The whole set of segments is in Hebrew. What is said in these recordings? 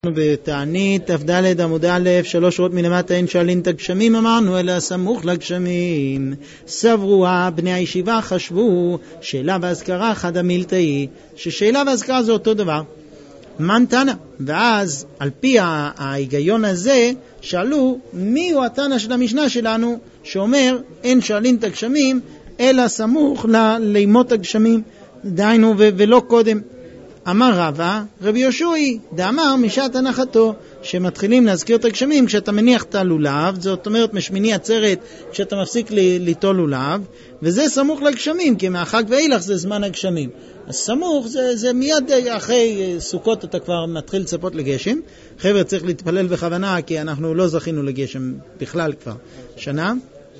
בתענית ת"ד עמוד א' 3 שורות מלמטה אין שואלים את הגשמים אמרנו אלא סמוך לגשמים. סברו בני הישיבה חשבו שאלה והזכרה חד המילתאי, ששאלה והזכרה זה אותו דבר מן תנא, ואז על פי ההיגיון הזה שאלו מי הוא התנא של המשנה שלנו שאומר אין שואלים את הגשמים אלא סמוך לימות הגשמים, דהיינו ולא קודם. אמר רבא, רבי יהושע דאמר משעת הנחתו, שמתחילים להזכיר את הגשמים כשאתה מניח את הלולב, זאת אומרת משמיני עצרת כשאתה מפסיק ליטול לולב, וזה סמוך לגשמים, כי מהחג ואילך זה זמן הגשמים. אז סמוך זה מיד אחרי סוכות אתה כבר מתחיל לצפות לגשם. חבר'ה, צריך להתפלל בכוונה, כי אנחנו לא זכינו לגשם בכלל כבר שנה.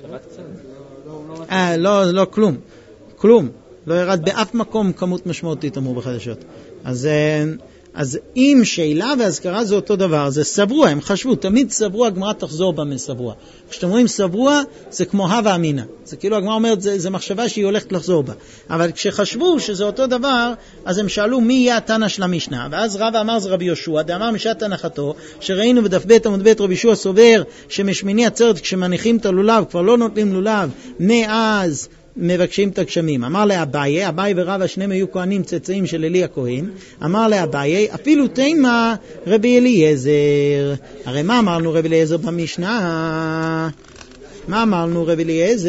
לא, כלום. לא ירד באף מקום כמות משמעותית, אמרו בחדשות. אז אם שאלה והזכרה זה אותו דבר, זה סברו, הם חשבו, תמיד סברו, הגמרא תחזור בה מסברו. כשאתם אומרים סברו, זה כמו הווה אמינא. זה כאילו הגמרא אומרת, זה מחשבה שהיא הולכת לחזור בה. אבל כשחשבו שזה אותו דבר, אז הם שאלו מי יהיה התנא של המשנה. ואז רבא אמר זה רבי יהושע, דאמר משעת הנחתו, שראינו בדף ב' עמוד ב' רבי יהושע סובר, שמשמיני עצרת כשמניחים את הלולב, כבר לא נוטלים לולב, מאז מבקשים את הגשמים. אמר לאביי, אביי ורבא שניהם היו כהנים צאצאים של אלי הכהן, אמר לאביי אפילו תימה רבי אליעזר. הרי מה אמרנו רבי אליעזר במשנה? מה אמרנו רבי אליעזר?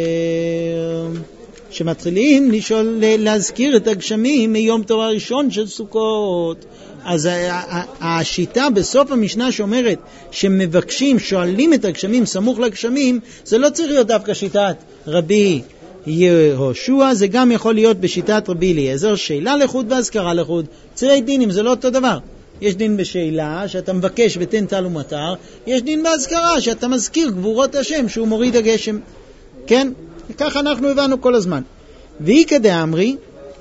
שמתחילים להזכיר את הגשמים מיום טוב הראשון של סוכות. אז השיטה בסוף המשנה שאומרת שמבקשים, שואלים את הגשמים סמוך לגשמים, זה לא צריך להיות דווקא שיטת רבי יהושע, זה גם יכול להיות בשיטת רבי אליעזר, שאלה לחוד והזכרה לחוד. צירי דינים זה לא אותו דבר. יש דין בשאלה שאתה מבקש ותן טל ומטר, יש דין בהזכרה שאתה מזכיר גבורות השם שהוא מוריד הגשם. כן? ככה אנחנו הבנו כל הזמן. והיא כדאמרי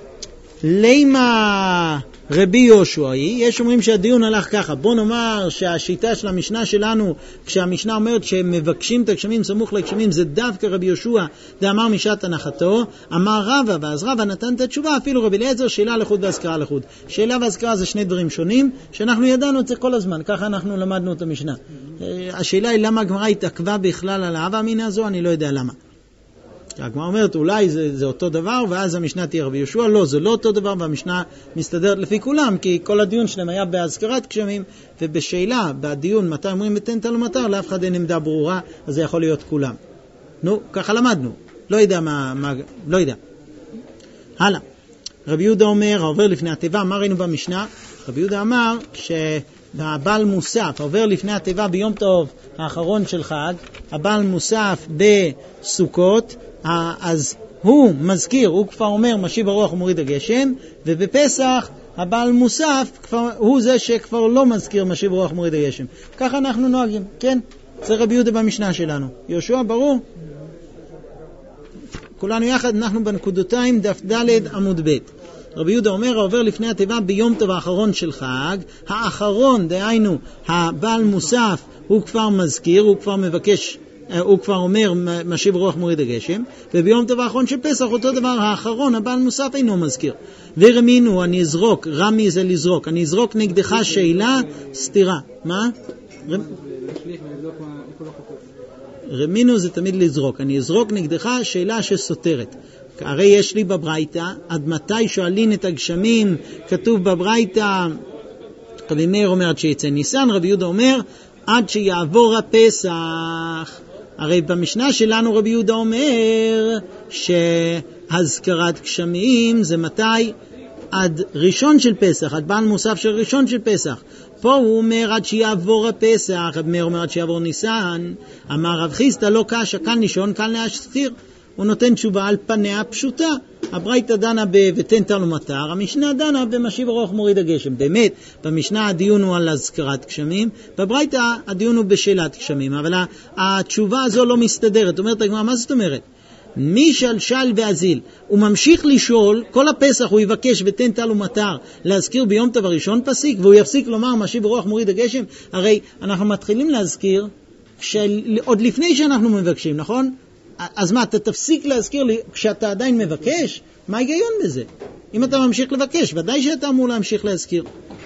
לימה רבי יהושע, יש אומרים שהדיון הלך ככה. בוא נאמר שהשיטה של המשנה שלנו, כשהמשנה אומרת שמבקשים את הגשמים סמוך לגשמים, זה דווקא רבי יהושע דאמר משעת הנחתו. אמר רבא, ואז רבא נתן את התשובה, אפילו רבי אליעזר שאלה לחוד והזכרה לחוד. שאלה והזכרה זה שני דברים שונים שאנחנו ידענו את זה כל הזמן, ככה אנחנו למדנו את המשנה. השאלה היא למה הגמרא התעכבה בכלל על ההווה אמינא הזו, אני לא יודע למה. הגמרא אומרת אולי זה אותו דבר ואז המשנה תהיה רבי יהושע. לא, זה לא אותו דבר, והמשנה מסתדרת לפי כולם, כי כל הדיון שלהם היה בהזכרת גשמים, ובשאלה בדיון מתי אומרים ותן טל ומטר לאף אחד אין עמדה ברורה, אז זה יכול להיות כולם. נו, ככה למדנו, לא יודע לא יודע. הלאה, רבי יהודה אומר, העובר לפני התיבה, מה ראינו במשנה? רבי יהודה אמר שהבעל מוסף עובר לפני התיבה ביום טוב האחרון של חג, הבעל מוסף בסוכות, אז הוא מזכיר, הוא כבר אומר משיב הרוח ומוריד הגשם, ובפסח הבעל מוסף הוא זה שכבר לא מזכיר משיב הרוח ומוריד הגשם. ככה אנחנו נוהגים, כן? זה רבי יהודה במשנה שלנו. יהושע, ברור? כולנו יחד, אנחנו בנקודותיים דף ד' עמוד ב'. רבי יהודה אומר, העובר לפני התיבה ביום טוב האחרון של חג, האחרון, דהיינו, הבעל מוסף, הוא כבר מזכיר, הוא כבר מבקש, הוא כבר אומר משיב רוח מוריד הגשם, וביום טוב האחרון של פסח, אותו דבר, האחרון, הבעל מוסף אינו מזכיר. ורמינו, אני אזרוק, רמי זה לזרוק, אני אזרוק נגדך שאלה, סתירה. מה? רמינו זה תמיד לזרוק, אני אזרוק נגדך שאלה שסותרת. הרי יש לי בברייתא, עד מתי שואלים את הגשמים, כתוב בברייתא, רבי מאיר אומר עד שיצא ניסן, רבי יהודה אומר עד שיעבור הפסח. הרי במשנה שלנו רבי יהודה אומר שהזכרת גשמים זה מתי? עד ראשון של פסח, עד בעל מוסף של ראשון של פסח. פה הוא אומר עד שיעבור הפסח, רבי מאיר אומר עד שיעבור ניסן. אמר רב חיסדא לא קשה, כאן לישון, כאן להסתיר. הוא נותן תשובה על פניה פשוטה. הברייתא דנה ותן טל ומטר, המשנה דנה במשיב הרוח מוריד הגשם. באמת, במשנה הדיון הוא על הזכרת גשמים, בברייתא הדיון הוא בשאלת גשמים, אבל התשובה הזו לא מסתדרת. אומרת הגמרא, מה זאת אומרת? מי שלשל ואזיל, הוא ממשיך לשאול, כל הפסח הוא יבקש ותן טל ומטר להזכיר ביום טוב הראשון פסיק, והוא יפסיק לומר משיב הרוח מוריד הגשם. הרי אנחנו מתחילים להזכיר עוד לפני שאנחנו מבקשים, נכון? אז מה, אתה תפסיק להזכיר לי כשאתה עדיין מבקש? מה ההיגיון בזה? אם אתה ממשיך לבקש, ודאי שאתה אמור להמשיך להזכיר.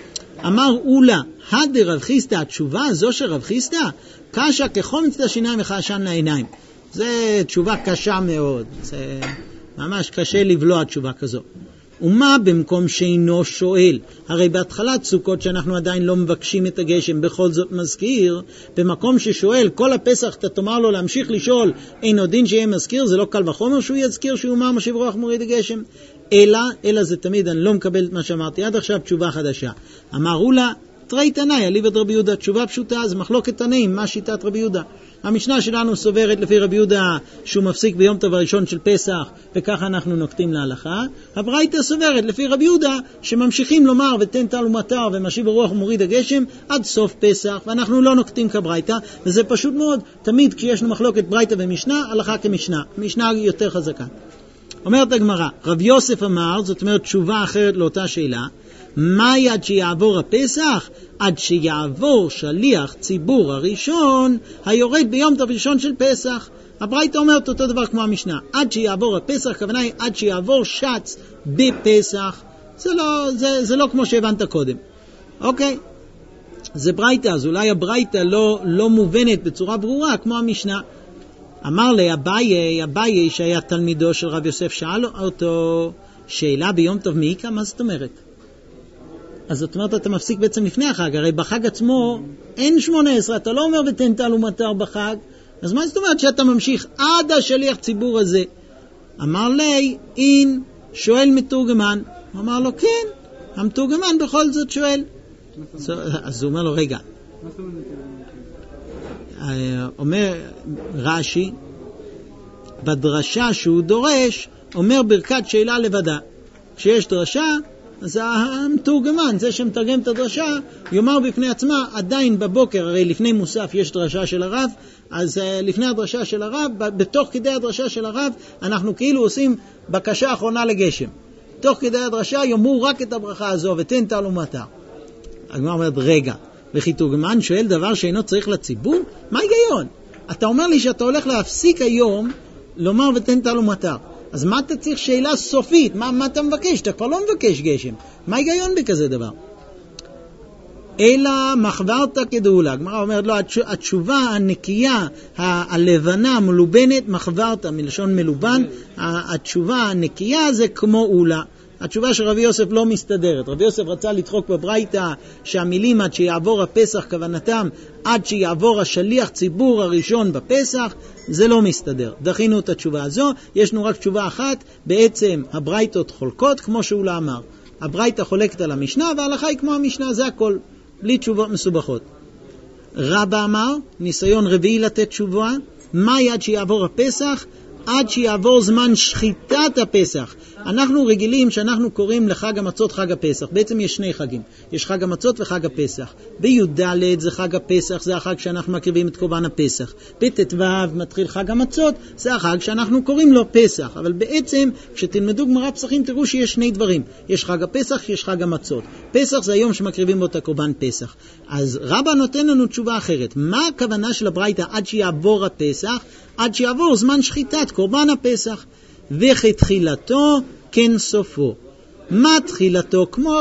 אמר אולה, רב חיסדא, התשובה הזו של רב חיסדא, קשה כחומץ לשיניים וכעשן לעיניים. זו תשובה קשה מאוד, זה ממש קשה לבלוע תשובה כזו. ומה במקום שאינו שואל? הרי בהתחלת סוכות שאנחנו עדיין לא מבקשים את הגשם, בכל זאת מזכיר, במקום ששואל כל הפסח אתה תאמר לו להמשיך לשאול, אין עוד דין שיהיה מזכיר, זה לא קל וחומר שהוא יזכיר שהוא אמר משיב רוח מוריד הגשם, אלא זה תמיד, אני לא מקבל את מה שאמרתי עד עכשיו, תשובה חדשה. אמרו לה, תראי תנאי, עליו את רבי יהודה, תשובה פשוטה, אז מחלוקת תנאים, מה שיטת רבי יהודה? המשנה שלנו סוברת לפי רבי יהודה שהוא מפסיק ביום טוב הראשון של פסח, וככה אנחנו נוקטים להלכה. הברייתא סוברת לפי רבי יהודה שממשיכים לומר ותן טל ומטר ומשיב הרוח ומוריד הגשם עד סוף פסח, ואנחנו לא נוקטים כברייתא, וזה פשוט מאוד, תמיד כשישנו מחלוקת ברייתא ומשנה, הלכה כמשנה, משנה יותר חזקה. אומרת הגמרא, רב יוסף אמר, זאת אומרת תשובה אחרת לאותה שאלה, מה עד שיעבור הפסח? עד שיעבור שליח ציבור הראשון היורד ביום טוב ראשון של פסח. הברייתא אומרת אותו דבר כמו המשנה, עד שיעבור הפסח, כוונה היא עד שיעבור שץ בפסח. זה לא כמו שהבנת קודם. אוקיי, זה ברייתא, אז אולי הברייתא לא מובנת בצורה ברורה כמו המשנה. אמר לי אביי שהיה תלמידו של רב יוסף, שאל אותו שאלה ביום טוב מעיקה, מה זאת אומרת? אז זאת אומרת, אתה מפסיק בעצם לפני החג, הרי בחג עצמו אין 18, אתה לא אומר ותן טל ומטר בחג, אז מה זאת אומרת שאתה ממשיך עד השליח ציבור הזה? אמר לי, אין, שואל מתורגמן. אמר לו, כן, המתורגמן בכל זאת שואל. אז הוא אומר לו, רגע. אומר רש"י, בדרשה שהוא דורש, אומר ברכת שאלה לבדה. כשיש דרשה, אז המתורגמן, זה שמתרגם את הדרשה, יאמר בפני עצמה, עדיין בבוקר, הרי לפני מוסף יש דרשה של הרב, אז לפני הדרשה של הרב, בתוך כדי הדרשה של הרב, אנחנו כאילו עושים בקשה האחרונה לגשם. תוך כדי הדרשה יאמרו רק את הברכה הזו, ותן טל ומטר. הגמרא אומרת, רגע, וכי תורגמן שואל דבר שאינו צריך לציבור? מה היגיון? אתה אומר לי שאתה הולך להפסיק היום, לומר ותן טל ומטר. אז מה אתה צריך שאלה סופית? מה אתה מבקש? אתה כבר לא מבקש גשם. מה היגיון בכזה דבר? אלא מחברת כדאולה. הגמרא אומרת לו, התשובה הנקייה, הלבנה, מלובנת, מחברת, מלשון מלובן, התשובה הנקייה זה כמו אולה. התשובה של רבי יוסף לא מסתדרת. רבי יוסף רצה לדחוק בברייתא שהמילים עד שיעבור הפסח כוונתם עד שיעבור השליח ציבור הראשון בפסח, זה לא מסתדר. דחינו את התשובה הזו, ישנו רק תשובה אחת, בעצם הברייתות חולקות כמו שהוא לא אמר. הברייתא חולקת על המשנה וההלכה היא כמו המשנה, זה הכל, בלי תשובות מסובכות. רבא אמר, ניסיון רביעי לתת תשובה, מה עד שיעבור הפסח? עד שיעבור זמן שחיטת הפסח. אנחנו רגילים שאנחנו קוראים לחג המצות חג הפסח. בעצם יש שני חגים. יש חג המצות וחג הפסח. בי"ד זה חג הפסח, זה החג שאנחנו מקריבים את קורבן הפסח. בט"ו מתחיל חג המצות, זה החג שאנחנו קוראים לו פסח. אבל בעצם כשתלמדו גמרא פסחים תראו שיש שני דברים. יש חג הפסח, יש חג המצות. פסח זה היום שמקריבים בו את הקורבן פסח. אז רבא נותן לנו תשובה אחרת. מה הכוונה של הברייתא עד שיעבור הפסח? עד שיעבור זמן שחיטת קורבן הפסח. וכתחילתו כן סופו. מה תחילתו? כמו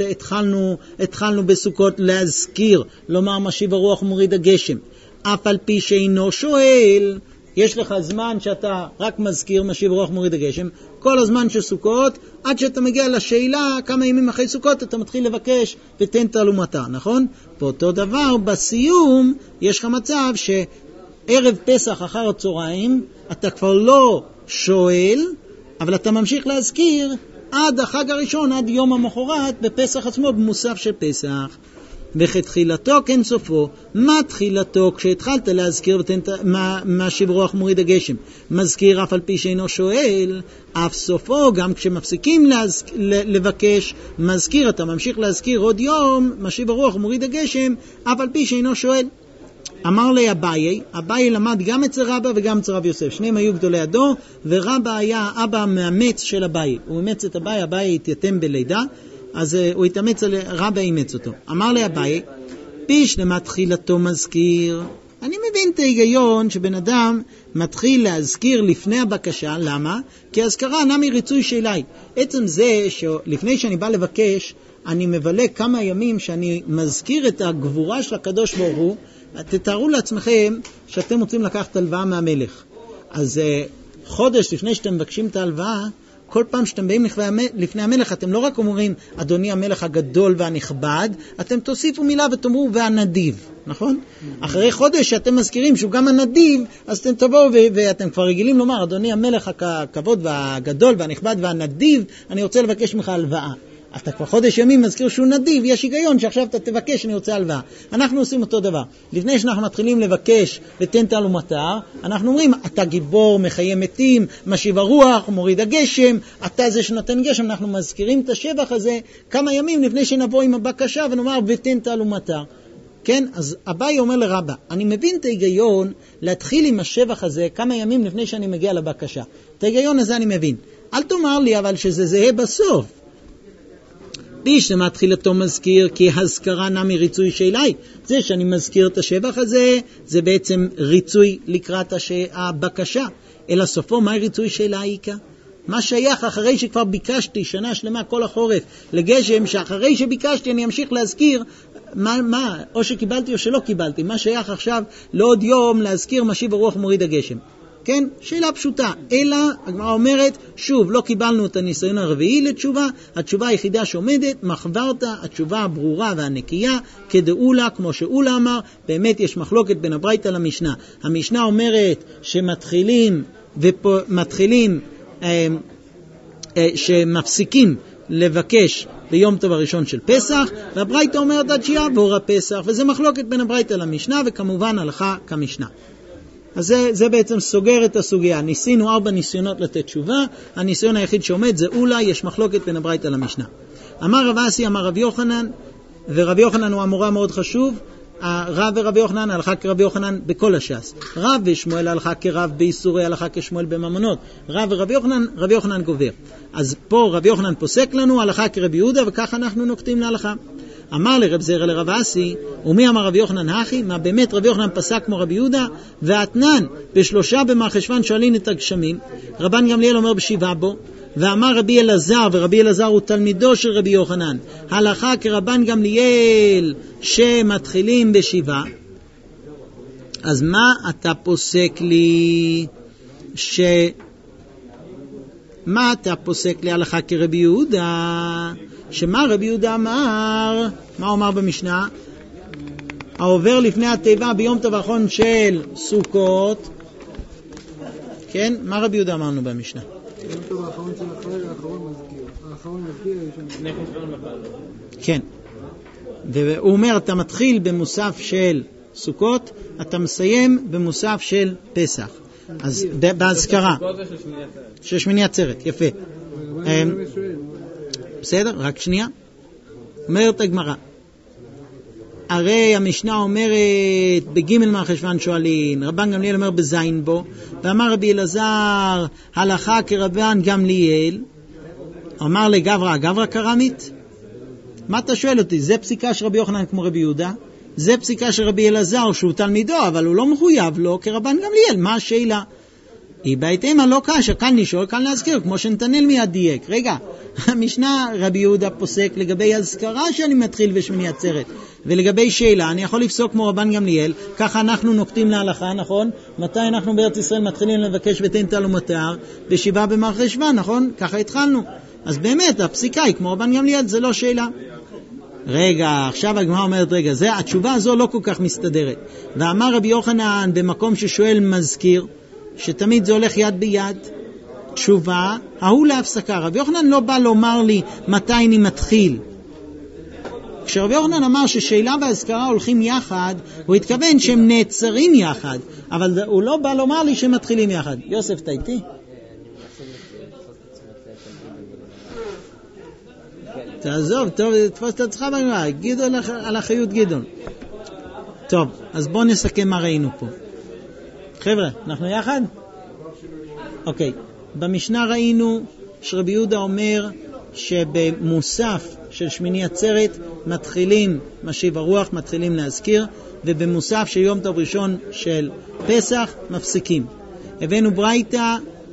כשהתחלנו בסוכות להזכיר, לומר משיב הרוח ומוריד הגשם. אף על פי שאינו שואל, יש לך זמן שאתה רק מזכיר משיב הרוח ומוריד הגשם, כל הזמן של סוכות, עד שאתה מגיע לשאלה כמה ימים אחרי סוכות, אתה מתחיל לבקש ותן טל ומטר, נכון? באותו דבר, בסיום, יש לך מצב שערב פסח אחר הצהריים, אתה כבר לא שואל, אבל אתה ממשיך להזכיר עד החג הראשון, עד יום המחרת, בפסח עצמו, במוסף של פסח. וכתחילתו כן סופו. מה תחילתו? כשהתחלת להזכיר מה שיב רוח מוריד הגשם, מזכיר אף על פי שאינו שואל, אף סופו, גם כשמפסיקים לבקש, מזכיר, אתה ממשיך להזכיר עוד יום, מה שיב רוח מוריד הגשם, אף על פי שאינו שואל. אמר לי אביי למד גם אצל רבא וגם אצל רב יוסף, שניהם היו גדולי הדור, ורבא היה אבא המאמץ של אביי, הוא אימץ את אביי התייתם בלידה, אז הוא התאמץ על רבא אימץ אותו. אמר לי אביי, פיש למה תחילתו מזכיר? אני מבין את ההיגיון שבן אדם מתחיל להזכיר לפני הבקשה, למה? כי הזכרה נמי ריצוי שלי. עצם זה שלפני שאני בא לבקש, אני מבלה כמה ימים שאני מזכיר את הגבורה של הקדוש ברוך הוא. תתארו לעצמכם שאתם רוצים לקחת הלוואה מהמלך. אז חודש לפני שאתם מבקשים את ההלוואה, כל פעם שאתם באים לפני המלך, אתם לא רק אומרים, אדוני המלך הגדול והנכבד, אתם תוסיפו מילה ותאמרו, והנדיב, נכון? אחרי חודש שאתם מזכירים שהוא גם הנדיב, אז אתם תבואו ואתם כבר רגילים לומר, אדוני המלך הכבוד והגדול והנכבד והנדיב, אני רוצה לבקש ממך הלוואה. אתה כבר חודש ימים מזכיר שהוא נדיב, יש היגיון שעכשיו אתה תבקש, אני רוצה הלוואה. אנחנו עושים אותו דבר. לפני שאנחנו מתחילים לבקש ותן טל ומטר, אנחנו אומרים, אתה גיבור, מחיה מתים, משיב הרוח, מוריד הגשם, אתה זה שנותן גשם. אנחנו מזכירים את השבח הזה כמה ימים לפני שנבוא עם הבקשה ונאמר, ותן טל ומטר. כן? אז אביי אומר לרבא, אני מבין את ההיגיון להתחיל עם השבח הזה כמה ימים לפני שאני מגיע לבקשה. את ההיגיון הזה אני מבין. אל תאמר לי אבל שזה זהה בסוף. שמתחיל אותו מזכיר, כי הזכרה נמי ריצוי שאלי. זה שאני מזכיר את השבח הזה, זה בעצם ריצוי לקראת הבקשה. אלא סופו, מה ריצוי שאלי? מה שייך אחרי שכבר ביקשתי שנה שלמה כל החורף לגשם, שאחרי שביקשתי אני אמשיך להזכיר מה, או שקיבלתי או שלא קיבלתי. מה שייך עכשיו לעוד יום להזכיר משיב הרוח מוריד הגשם? כן, שאלה פשוטה, אלא הגמרא אומרת, שוב, לא קיבלנו את הניסיון הרביעי לתשובה, התשובה היחידה שעומדת, מחברת, התשובה הברורה והנקייה, כדאולה, כמו שאולה אמר, באמת יש מחלוקת בין הברייתא למשנה. המשנה אומרת שמפסיקים לבקש ביום טוב הראשון של פסח, והברייתא אומרת עד שיעה באור הפסח, וזה מחלוקת בין הברייתא למשנה, וכמובן הלכה כמשנה. אז זה בעצם סוגר את הסוגיה. ניסינו 4 ניסיונות לתת תשובה, הניסיון היחיד שעומד זה אולי, יש מחלוקת בין הברייתא למשנה. אמר רב אסי, אמר רב יוחנן, ורב יוחנן הוא המורה מאוד חשוב, הרב ורב יוחנן הלכה כרב יוחנן בכל הש"ס. רב ושמואל הלכה כרב באיסורי, הלכה כשמואל בממונות. רב ורב יוחנן, רב יוחנן גובר. אז פה רב יוחנן פוסק לנו, הלכה כרב יהודה, וככה אנחנו נוקטים להלכה. אמר לרב זרע לרב אסי, ומי אמר רב יוחנן הכי? מה באמת רב יוחנן פסק כמו רב יהודה? ואתנן בשלושה במרחשוון שואלין את הגשמים. רבן גמליאל אומר בשבעה בו, ואמר רבי אלעזר, ורבי אלעזר הוא תלמידו של רבי יוחנן, הלכה כרבן גמליאל שמתחילים בשבעה. אז מה אתה פוסק לי מה אתה פוסק לי הלכה כרבי יהודה? שמה רבי יהודה אמר? מה הוא אמר במשנה? העובר לפני התיבה ביום טוב האחרון של סוכות. כן? מה רבי יהודה אמרנו במשנה? ביום טוב האחרון של החג, האחרון מזכיר. האחרון מזכיר, לפני חשבון מבעל. כן. והוא אומר, אתה מתחיל במוסף של סוכות, אתה מסיים במוסף של פסח. אז בהזכרה. של שמיני עצרת, יפה. בסדר, רק שנייה. אומרת הגמרא, הרי המשנה אומרת בג' מרחשוון שואלין, רבן גמליאל אומר בזין בו, ואמר רבי אלעזר הלכה כרבן גמליאל, אמר לגברא, גברא קרמית? מה אתה שואל אותי? זה פסיקה של רבי יוחנן כמו רבי יהודה? זה פסיקה של רבי אלעזר שהוא תלמידו, אבל הוא לא מחויב לו כרבן גמליאל. מה השאלה? היא בהתאם לא קשה, כאן לשאול, כאן להזכיר, כמו שנתנאל מיד דייק. רגע, המשנה רבי יהודה פוסק לגבי הזכרה שאני מתחיל בשמיני עצרת, ולגבי שאלה אני יכול לפסוק כמו רבן גמליאל. ככה אנחנו נוקטים להלכה, נכון? מתי אנחנו בארץ ישראל מתחילים לבקש ותן טל ומטר? בשבעה במרחשוון, נכון? ככה התחלנו. אז באמת הפסיקה היא כמו רבן גמליאל, זה לא שאלה. רגע, עכשיו הגמרא אומרת, רגע, התשובה הזו לא כל כך מסתדרת. ואמר רבי יוחנן במקום ששואל מזכיר, שתמיד זה הולך יד ביד, תשובה, ההוא להפסקה. רבי יוחנן לא בא לומר לי מתי אני מתחיל. כשרבי יוחנן אמר ששאלה והזכרה הולכים יחד, הוא התכוון שהם נעצרים יחד, אבל הוא לא בא לומר לי שהם מתחילים יחד. יוסף, אתה איתי? תעזוב, טוב, תפוס את עצמך בגמרא, גדעון על החיות גדעון. טוב, אז בואו נסכם מה ראינו פה. חבר'ה, אנחנו יחד? אוקיי, במשנה ראינו שרבי יהודה אומר שבמוסף של שמיני עצרת מתחילים משיב הרוח, מתחילים להזכיר, ובמוסף של יום טוב ראשון של פסח מפסיקים. הבאנו ברייתא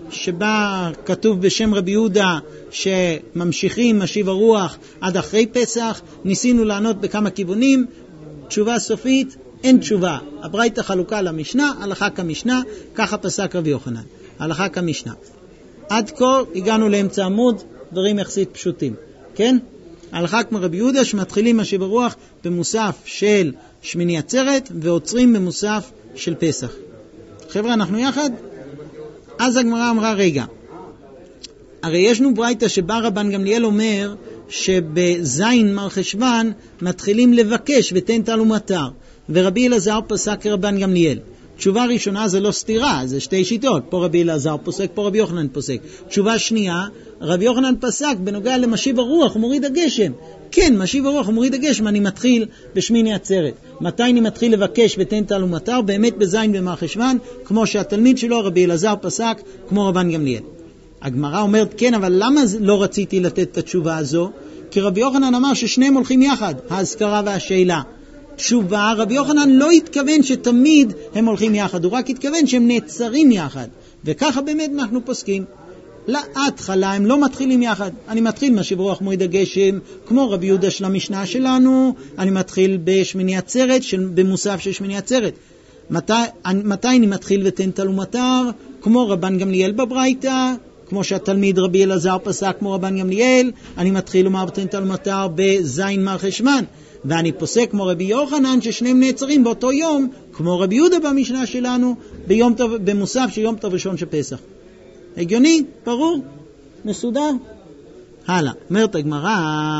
שבה כתוב בשם רבי יהודה שממשיכים משיב הרוח עד אחרי פסח. ניסינו לענות בכמה כיוונים. תשובה סופית, אין תשובה. הברייתא חלוקה למשנה, הלכה כמשנה, ככה פסק רבי יוחנן. הלכה כמשנה. עד כה הגענו לאמצע עמוד, דברים יחסית פשוטים. כן? הלכה כמו רבי יהודה שמתחילים משיב הרוח במוסף של שמיני עצרת ועוצרים במוסף של פסח. חבר'ה, אנחנו יחד? אז הגמרא אמרה, רגע, הרי ישנו ברייתא שבה רבן גמליאל אומר שבזין מר חשוון מתחילים לבקש ותן טל ומטר, ורבי אלעזר פסק כרבן גמליאל. תשובה ראשונה זה לא סתירה, זה שתי שיטות, פה רבי אלעזר פוסק, פה רבי יוחנן פוסק. תשובה שנייה, רבי יוחנן פסק בנוגע למשיב הרוח ומוריד הגשם. כן, משיב הרוח ומוריד הגשם, אני מתחיל בשמיני עצרת. מתי אני מתחיל לבקש ותן טל ומטר? באמת בזין במר חשוון, כמו שהתלמיד שלו רבי אלעזר פסק, כמו רבן גמליאל. הגמרא אומרת, כן, אבל למה לא רציתי לתת את התשובה הזו? כי רבי יוחנן אמר ששניהם הולכים יחד, האזכרה והשאלה. תשובה, רבי יוחנן לא התכוון שתמיד הם הולכים יחד, הוא רק התכוון שהם נעצרים יחד. וככה באמת אנחנו פוסקים. להתחלה הם לא מתחילים יחד. אני מתחיל משיב רוח מוריד הגשם, כמו רבי יהודה של המשנה שלנו, אני מתחיל בשמיני עצרת, במוסף של שמיני עצרת. מתי אני מתחיל ותן טל ומטר? כמו רבן גמליאל בברייתא, כמו שהתלמיד רבי אלעזר פסק כמו רבן גמליאל, אני מתחיל לומר ותן טל ומטר בזין מר חשוון. ואני פוסק כמו רבי יוחנן ששניהם נעצרים באותו יום, כמו רבי יהודה במשנה שלנו, במוסף של יום טוב ראשון של פסח. הגיוני? ברור? מסודר? הלאה. אומרת הגמרא,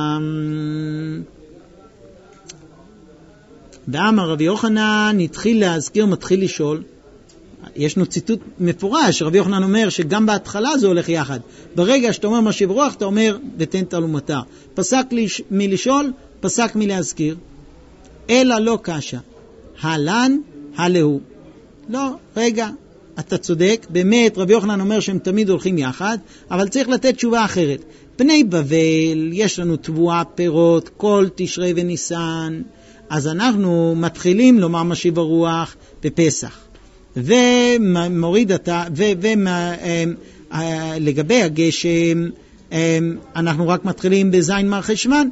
באמר רבי יוחנן התחיל להזכיר, מתחיל לשאול. ישנו ציטוט מפורש, רבי יוחנן אומר שגם בהתחלה זה הולך יחד. ברגע שאתה אומר משיב רוח, אתה אומר ותן טל ומטר. פסק מלשאול, פסק מלהזכיר. אלא לא קשה. הלן, הלהו. לא, רגע, אתה צודק, באמת רבי יוחנן אומר שהם תמיד הולכים יחד, אבל צריך לתת תשובה אחרת. פני בבל, יש לנו תבואה פירות, כל תשרי וניסן, אז אנחנו מתחילים לומר משיב הרוח בפסח. ומוריד אתה, לגבי הגשם, אנחנו רק מתחילים בזין מר חשוון.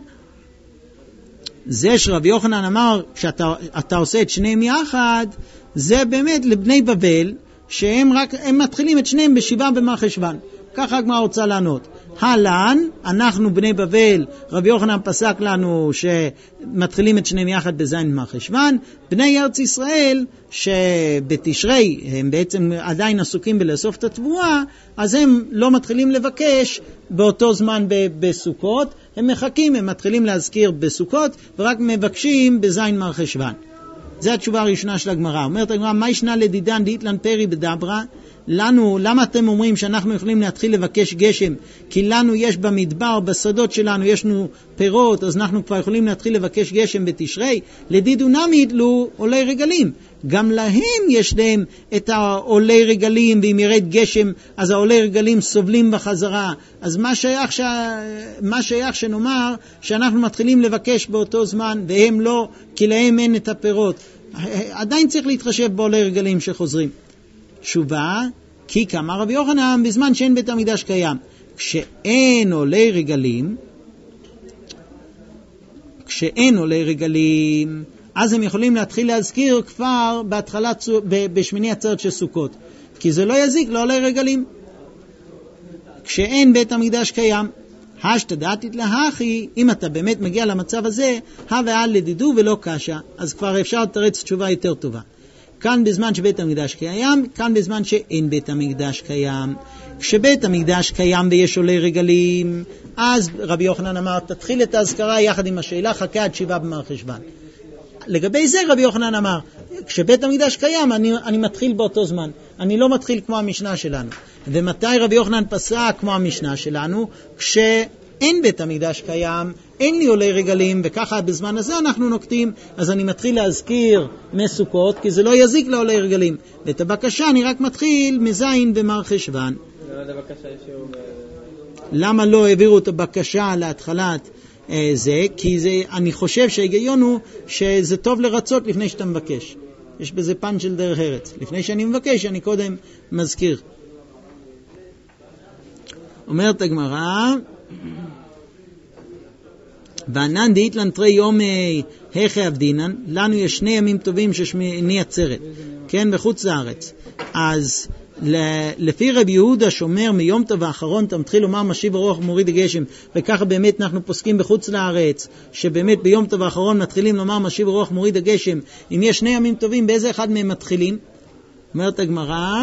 זה שרבי יוחנן אמר, כשאתה עושה את שניהם יחד, זה באמת לבני בבל, שהם מתחילים את שניהם בשבעה במר חשוון. ככה הגמרא רוצה לענות. הלן, אנחנו בני בבל, רבי יוחנן פסק לנו שמתחילים את שניהם יחד בזין במר חשוון. בני ארץ ישראל, שבתשרי הם בעצם עדיין עסוקים בלאסוף את התבואה, אז הם לא מתחילים לבקש באותו זמן בסוכות, הם מחכים, הם מתחילים להזכיר בסוכות, ורק מבקשים בזין מר חשוון. זו התשובה הראשונה של הגמרא. אומרת הגמרא, מה ישנה לדידן דאיתלן פרי בדברה? למה אתם אומרים שאנחנו יכולים להתחיל לבקש גשם? כי לנו יש במדבר, בשדות שלנו, יש לנו פירות, אז אנחנו כבר יכולים להתחיל לבקש גשם בתשרי. לדידו נמי ידלו עולי רגלים. גם להם יש להם את העולי רגלים, ואם ירד גשם, אז העולי רגלים סובלים בחזרה. אז מה שייך שנאמר שאנחנו מתחילים לבקש באותו זמן, והם לא, כי להם אין את הפירות. עדיין צריך להתחשב בעולי רגלים שחוזרים. תשובה, כי כאמר רבי יוחנן, בזמן שאין בית המקדש קיים. כשאין עולי רגלים, אז הם יכולים להתחיל להזכיר כבר בהתחלה בשמיני עצרת של סוכות. כי זה לא יזיק לעולי רגלים. כשאין בית המקדש קיים, השתדעתית להכי, אם אתה באמת מגיע למצב הזה, ועל לדידו ולא קשה, אז כבר אפשר לתרץ תשובה יותר טובה. כאן בזמן שבית המקדש קיים, כאן בזמן שאין בית המקדש קיים. כשבית המקדש קיים ויש עולי רגלים, אז רבי יוחנן אמר, תתחיל את ההזכרה יחד עם השאלה, חכה עד שבעה במר חשוון. לגבי זה רבי יוחנן אמר, כשבית המקדש קיים, אני מתחיל באותו זמן. אני לא מתחיל כמו המשנה שלנו. ומתי רבי יוחנן פסק כמו המשנה שלנו? כשאין בית המקדש קיים, אין לי עולי רגלים, וככה בזמן הזה אנחנו נוקטים, אז אני מתחיל להזכיר מסוכות, כי זה לא יזיק לעולי רגלים. ואת הבקשה אני רק מתחיל מזין במר חשוון. למה לא העבירו את הבקשה להתחלת זה? כי אני חושב שההיגיון הוא שזה טוב לרצות לפני שאתה מבקש. יש בזה פן של דרך ארץ. לפני שאני מבקש, אני קודם מזכיר. אומרת הגמרא, וענן דאיתלן תרי יומי היכי אבדינן, לנו יש 2 ימים טובים ששמיני עצרת, כן, בחוץ לארץ. אז לפי רבי יהודה שאומר מיום טוב האחרון אתה מתחיל לומר משיב הרוח ומוריד הגשם, וככה באמת אנחנו פוסקים בחוץ לארץ, שבאמת ביום טוב האחרון מתחילים לומר משיב הרוח ומוריד הגשם. אם יש 2 ימים טובים, באיזה אחד מהם מתחילים? אומרת הגמרא,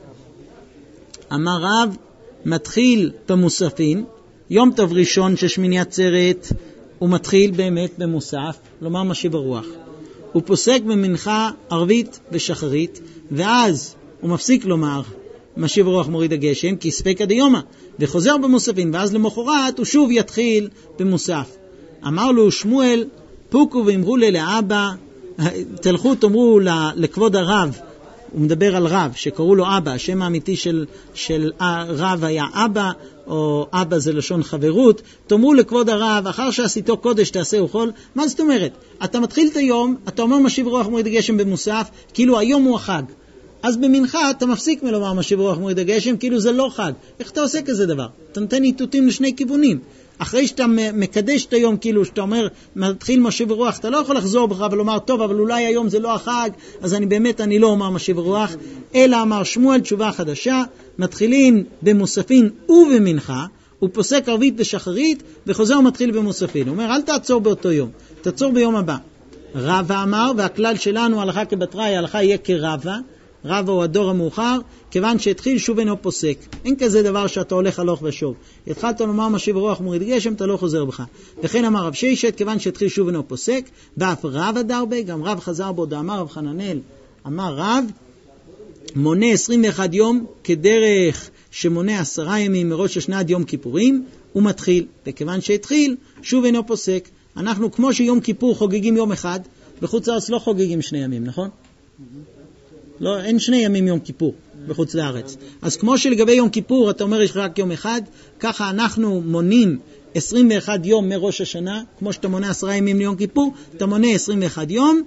אמר רב, מתחיל במוספין, יום טוב ראשון ששמיני עצרת, הוא מתחיל באמת במוסף, לומר משיב הרוח. הוא פוסק במנחה ערבית ושחרית, ואז הוא מפסיק לומר משיב הרוח מוריד הגשם, כי ספקא דיומא, וחוזר במוספין, ואז למחרת הוא שוב יתחיל במוסף. אמר לו שמואל, פוקו ואמרו לאבא, תלכו תאמרו לכבוד הרב, הוא מדבר על רב שקראו לו אבא, השם האמיתי של רב היה אבא, או אבא זה לשון חברות, תאמרו לכבוד הרב, אחר שעשיתו קודש תעשה אוכל. מה זאת אומרת? אתה מתחיל את היום, אתה אומר משיב רוח מוריד הגשם במוסף, כאילו היום הוא החג. אז במנחה אתה מפסיק מלומר משיב רוח מוריד הגשם, כאילו זה לא חג. איך אתה עושה כזה דבר? אתה נותן איתותים לשני כיוונים. אחרי שאתה מקדש את היום, כאילו שאתה אומר, מתחיל משיב רוח, אתה לא יכול לחזור בך ולומר, טוב, אבל אולי היום זה לא החג, אז אני לא אומר משיב רוח, אלא אמר שמואל תשובה חדשה, מתחילים במוספין ובמנחה, הוא פוסק ערבית ושחרית, וחוזר ומתחיל במוספין. הוא אומר, אל תעצור באותו יום, תעצור ביום הבא. רבא אמר, והכלל שלנו, הלכה כבתראי, הלכה יהיה כרבא, רבא הוא הדור המאוחר, כיוון שהתחיל שוב אינו פוסק. אין כזה דבר שאתה הולך הלוך ושוב. התחלת לומר משיב רוח מוריד גשם, אתה לא חוזר בך. וכן אמר רב ששת, כיוון שהתחיל שוב אינו פוסק, ואף רב דרבה, גם רב חזר בו, דאמר רב חננאל, אמר רב, מונה 21 יום, כדרך שמונה 10 ימים מראש השנה עד יום כיפורים, הוא מתחיל. וכיוון שהתחיל, שוב אינו פוסק. אנחנו כמו שיום כיפור חוגגים יום אחד, בחוץ לארץ לא חוגגים 2 ימים, נכון? לא, אין 2 ימים יום כיפור בחוץ לארץ. אז כמו שלגבי יום כיפור אתה אומר יש רק יום אחד, ככה אנחנו מונים 21 יום מראש השנה, כמו שאתה מונה 10 ימים ליום כיפור, אתה מונה 21 יום,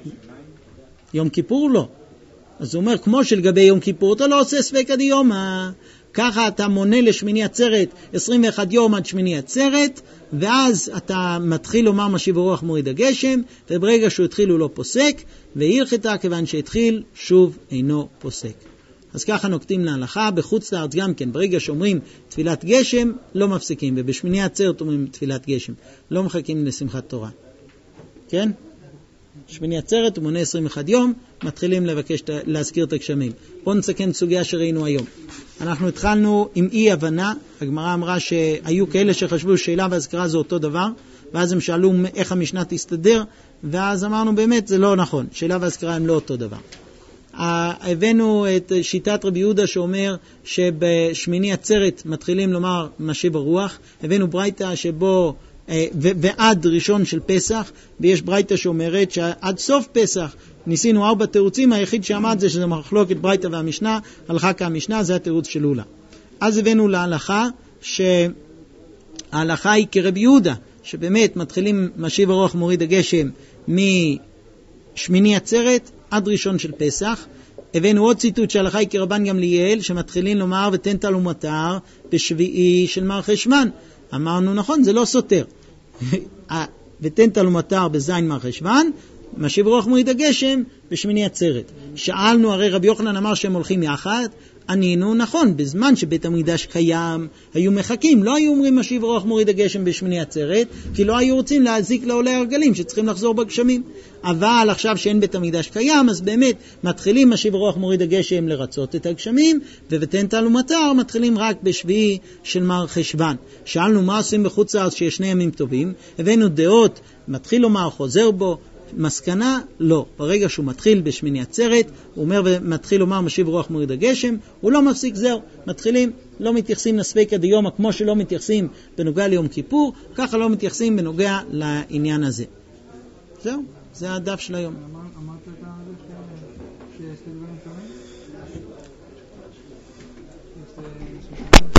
יום כיפור לא. אז הוא אומר, כמו שלגבי יום כיפור אתה לא עושה ספקא דיומא, ככה אתה מונה לשמיני עצרת 21 יום עד שמיני עצרת, ואז אתה מתחיל לומר משיב הרוח מוריד הגשם, וברגע שהוא התחיל הוא לא פוסק, והלכתה כיוון שהתחיל שוב אינו פוסק. אז ככה נוקטים להלכה. בחוץ לארץ גם כן, ברגע שאומרים תפילת גשם לא מפסיקים, ובשמיני עצרת אומרים תפילת גשם, לא מחכים לשמחת תורה. כן? שמיני עצרת הוא מונה 21 יום, מתחילים להזכיר את הגשמים. בואו נסכם סוגיה שראינו היום. אנחנו התחלנו עם אי הבנה, הגמרא אמרה שהיו כאלה שחשבו שאלה והזכרה זה אותו דבר, ואז הם שאלו איך המשנה תסתדר, ואז אמרנו באמת זה לא נכון, שאלה והזכרה הם לא אותו דבר. הבאנו את שיטת רבי יהודה שאומר שבשמיני עצרת מתחילים לומר משיב הרוח, הבאנו ברייתא שבו ועד ראשון של פסח, ויש ברייתא שאומרת שעד סוף פסח ניסינו 4 תירוצים, היחיד שעמד זה שזה מחלוקת ברייתא והמשנה, הלכה כהמשנה, זה התירוץ של אולה. אז הבאנו להלכה שההלכה היא כרבי יהודה, שבאמת מתחילים משיב הרוח מוריד הגשם משמיני עצרת עד ראשון של פסח. הבאנו עוד ציטוט שההלכה היא כרבן גמליאל, שמתחילים לומר ותן טל ומטר בשביעי של מר חשוון. אמרנו נכון, זה לא סותר. ותן טל ומטר בזין מר חשוון, משיב רוח מוריד הגשם בשמיני עצרת. שאלנו, הרי רבי יוחנן אמר שהם הולכים יחד, ענינו נכון, בזמן שבית המקדש קיים היו מחכים, לא היו אומרים משיב רוח מוריד הגשם בשמיני עצרת, כי לא היו רוצים להזיק לעולי הרגלים שצריכים לחזור בגשמים. אבל עכשיו שאין בית המקדש קיים, אז באמת מתחילים משיב רוח מוריד הגשם לרצות את הגשמים, ותן טל ומטר מתחילים רק בשביעי של מר חשוון. שאלנו מה עושים בחוץ לארץ שיש 2 ימים טובים, הבאנו דעות, מתחיל לומר חוזר בו, מסקנה לא. ברגע שהוא מתחיל בשמיני עצרת, הוא אומר ומתחיל לומר משיב רוח מוריד הגשם, הוא לא מפסיק, זהו. מתחילים, לא מתייחסים לספקא דיומא כמו שלא מתייחסים בנוגע ליום כיפור, ככה לא מתייחסים בנוגע לעניין הזה. זהו, זה הדף של היום. אמרת את זה שיש דברים טובים?